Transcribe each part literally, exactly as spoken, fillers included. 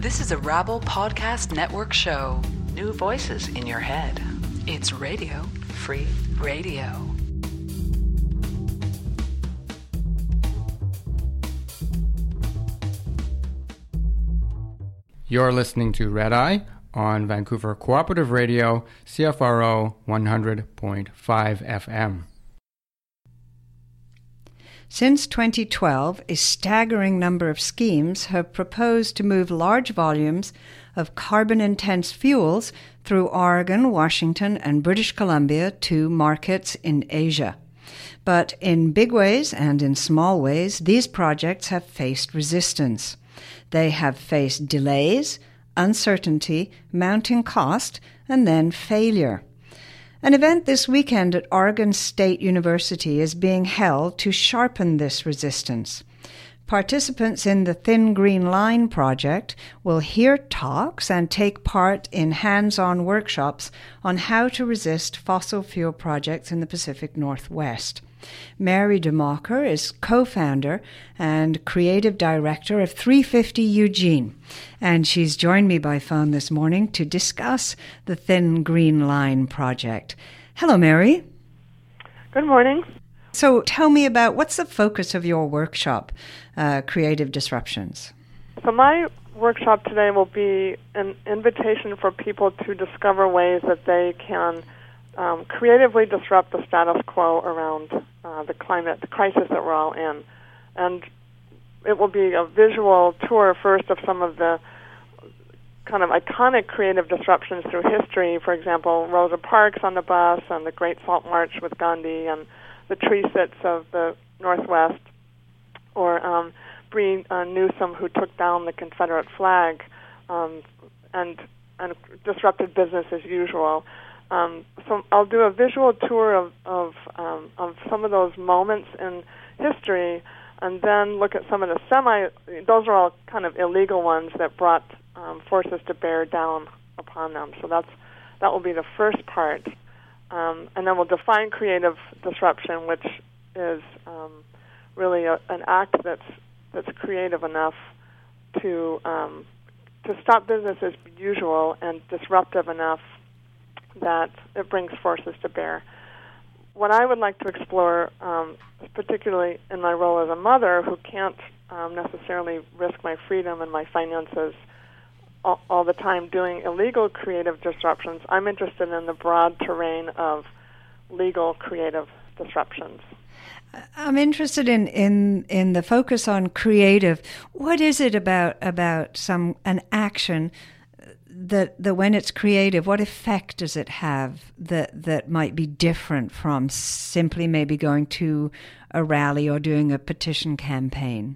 This is a Rabble Podcast Network show. New voices in your head. It's Radio Free Radio. You're listening to Red Eye on Vancouver Cooperative Radio, C F R O one hundred point five F M. Since twenty twelve, a staggering number of schemes have proposed to move large volumes of carbon-intense fuels through Oregon, Washington, and British Columbia to markets in Asia. But in big ways and in small ways, these projects have faced resistance. They have faced delays, uncertainty, mounting cost, and then failure. An event this weekend at Oregon State University is being held to sharpen this resistance. Participants in the Thin Green Line project will hear talks and take part in hands-on workshops on how to resist fossil fuel projects in the Pacific Northwest. Mary DeMacher is co-founder and creative director of three fifty Eugene, and she's joined me by phone this morning to discuss the Thin Green Line project. Hello, Mary. Good morning. So tell me about what's the focus of your workshop, uh, Creative Disruptions? So my workshop today will be an invitation for people to discover ways that they can um, creatively disrupt the status quo around uh, the climate the crisis that we're all in. And it will be a visual tour first of some of the kind of iconic creative disruptions through history. For example, Rosa Parks on the bus and the Great Salt March with Gandhi and the tree sits of the Northwest, or um, Bree uh, Newsom, who took down the Confederate flag um, and and disrupted business as usual. Um, so I'll do a visual tour of of, um, of some of those moments in history, and then look at some of the semi. Those are all kind of illegal ones that brought um, forces to bear down upon them. So that's that will be the first part. Um, and then we'll define creative disruption, which is um, really a, an act that's that's creative enough to um, to stop business as usual and disruptive enough that it brings forces to bear. What I would like to explore, um, particularly in my role as a mother who can't um, necessarily risk my freedom and my finances all, all the time doing illegal creative disruptions, I'm interested in the broad terrain of legal creative disruptions. I'm interested in, in, in the focus on creative. What is it about about some an action that that when it's creative, what effect does it have that that might be different from simply maybe going to a rally or doing a petition campaign?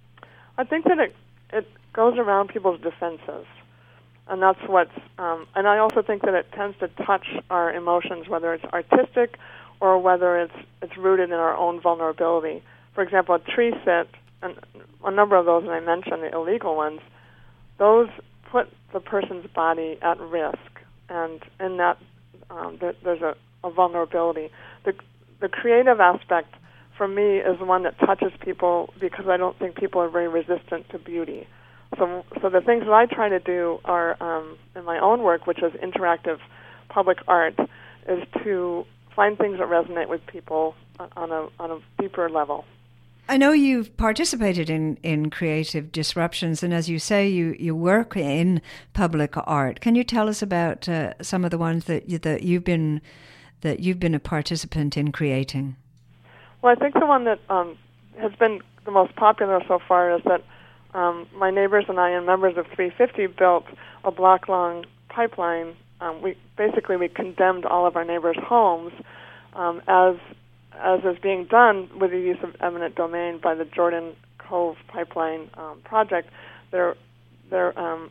I think that it it goes around people's defenses, and that's what's. Um, and I also think that it tends to touch our emotions, whether it's artistic or whether it's it's rooted in our own vulnerability. For example, a tree sit, and a number of those that I mentioned, the illegal ones, those put the person's body at risk, and in that um, there, there's a, a vulnerability. The the creative aspect for me is one that touches people because I don't think people are very resistant to beauty. So so the things that I try to do are um, in my own work, which is interactive public art, is to find things that resonate with people on a on a deeper level. I know you've participated in, in creative disruptions, and as you say, you, you work in public art. Can you tell us about uh, some of the ones that you, that you've been that you've been a participant in creating? Well, I think the one that um, has been the most popular so far is that um, my neighbors and I, and members of three fifty, built a block-long pipeline. Um, we basically we condemned all of our neighbors' homes um, as as is being done with the use of eminent domain by the Jordan Cove Pipeline um, project. They're they're um,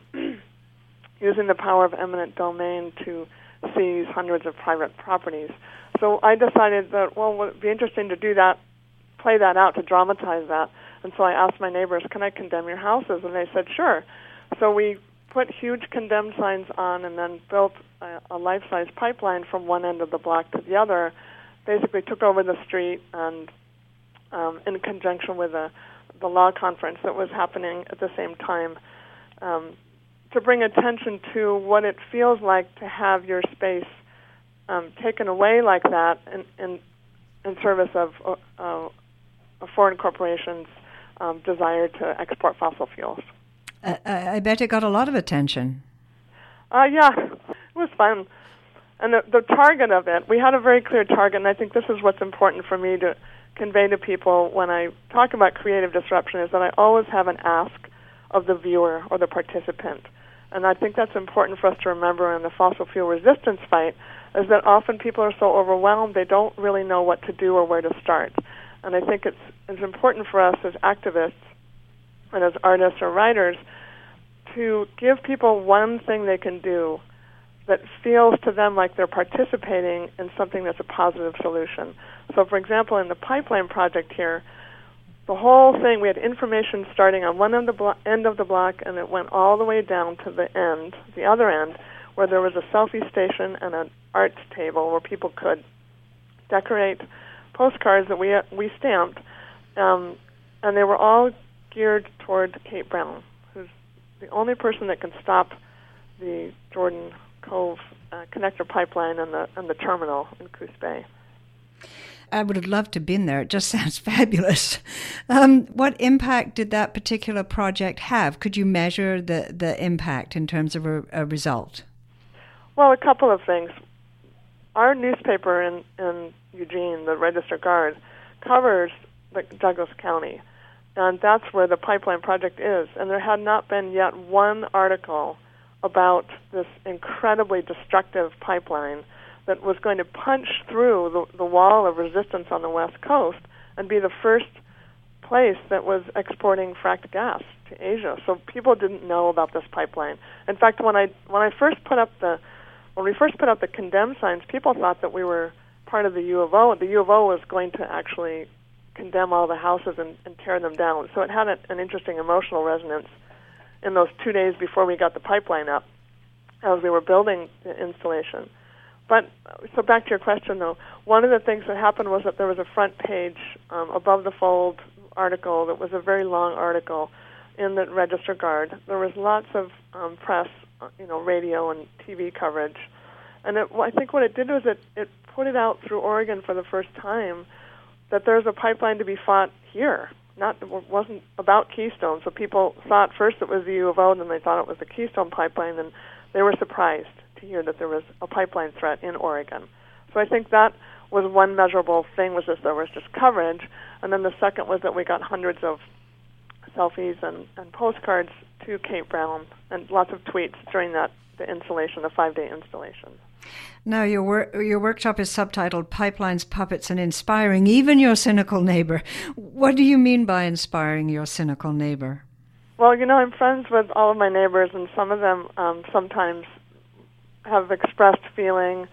using the power of eminent domain to seize hundreds of private properties. So I decided that, well, it would be interesting to do that, play that out, to dramatize that. And so I asked my neighbors, can I condemn your houses? And they said, sure. So we put huge condemned signs on and then built a, a life-size pipeline from one end of the block to the other, basically took over the street, and um, in conjunction with the, the law conference that was happening at the same time, um, to bring attention to what it feels like to have your space um, taken away like that in, in, in service of uh, a foreign corporation's um, desire to export fossil fuels. Uh, I bet it got a lot of attention. Uh, yeah, it was fun. And the, the target of it, we had a very clear target, and I think this is what's important for me to convey to people when I talk about creative disruption, is that I always have an ask of the viewer or the participant. And I think that's important for us to remember in the fossil fuel resistance fight, is that often people are so overwhelmed they don't really know what to do or where to start. And I think it's, it's important for us as activists and as artists or writers to give people one thing they can do that feels to them like they're participating in something that's a positive solution. So, for example, in the pipeline project here, the whole thing, we had information starting on one end of the blo- end of the block, and it went all the way down to the end, the other end, where there was a selfie station and an arts table where people could decorate postcards that we we stamped, um, and they were all geared toward Kate Brown, who's the only person that can stop the Jordan Cove uh, connector pipeline and the and the terminal in Coos Bay. I would have loved to have been there. It just sounds fabulous. Um, what impact did that particular project have? Could you measure the, the impact in terms of a, a result? Well, a couple of things. Our newspaper in, in Eugene, the Register Guard, covers the Douglas County, and that's where the pipeline project is. And there had not been yet one article about this incredibly destructive pipeline that was going to punch through the, the wall of resistance on the West Coast and be the first place that was exporting fracked gas to Asia. So people didn't know about this pipeline. In fact, when I when I first put up the when we first put up the condemn signs, people thought that we were part of the U of O. The U of O was going to actually condemn all the houses and, and tear them down. So it had a, an interesting emotional resonance in those two days before we got the pipeline up as we were building the installation. But, so back to your question, though, one of the things that happened was that there was a front page um, above the fold article that was a very long article in the Register Guard. There was lots of um, press, you know, radio and T V coverage. And it, well, I think what it did was it, it put it out through Oregon for the first time that there's a pipeline to be fought here. Not, it wasn't about Keystone. So people thought first it was the U of O, and then they thought it was the Keystone pipeline, and they were surprised to hear that there was a pipeline threat in Oregon. So I think that was one measurable thing, was that there was just coverage, and then the second was that we got hundreds of selfies and, and postcards to Kate Brown and lots of tweets during that the installation, the five-day installation. Now, your wor- your workshop is subtitled Pipelines, Puppets, and Inspiring Even Your Cynical Neighbor. What do you mean by inspiring your cynical neighbor? Well, you know, I'm friends with all of my neighbors, and some of them um, sometimes have expressed feeling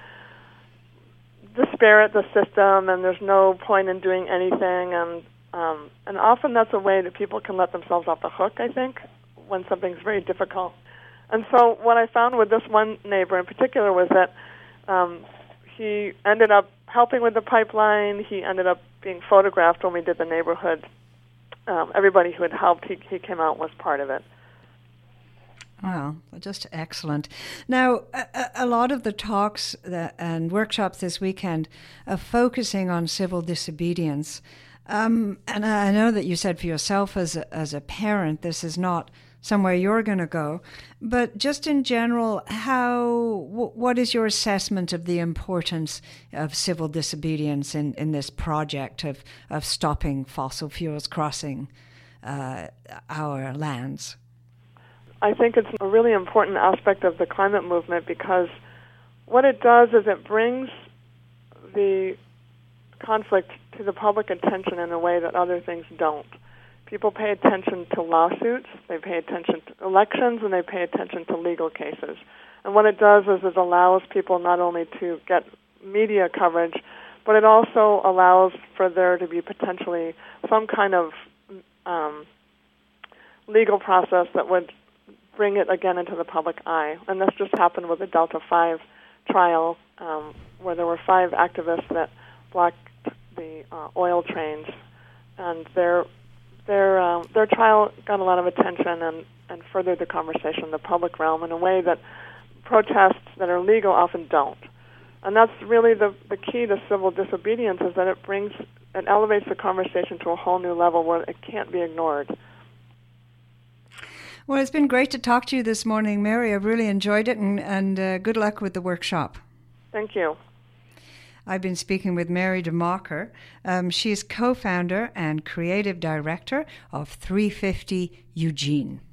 despair at the system, and there's no point in doing anything, and um, and often that's a way that people can let themselves off the hook, I think, when something's very difficult. And so what I found with this one neighbor in particular was that um, he ended up helping with the pipeline. He ended up being photographed when we did the neighborhood. Um, everybody who had helped, he, he came out and was part of it. Wow, just excellent. Now, a, a lot of the talks that, and workshops this weekend are focusing on civil disobedience. Um, and I know that you said for yourself as a, as a parent, this is not somewhere you're going to go. But just in general, how w- what is your assessment of the importance of civil disobedience in, in this project of, of stopping fossil fuels crossing uh, our lands? I think it's a really important aspect of the climate movement, because what it does is it brings the conflict to the public attention in a way that other things don't. People pay attention to lawsuits, they pay attention to elections, and they pay attention to legal cases. And what it does is it allows people not only to get media coverage, but it also allows for there to be potentially some kind of um, legal process that would bring it again into the public eye. And this just happened with the Delta five trial, um, where there were five activists that blocked the uh, oil trains, and their their um, their trial got a lot of attention and, and furthered the conversation in the public realm in a way that protests that are legal often don't. And that's really the, the key to civil disobedience, is that it brings, it elevates the conversation to a whole new level where it can't be ignored. Well, it's been great to talk to you this morning, Mary. I've really enjoyed it, and, and uh, good luck with the workshop. Thank you. I've been speaking with Mary DeMacher. Um, she's co-founder and creative director of three fifty Eugene.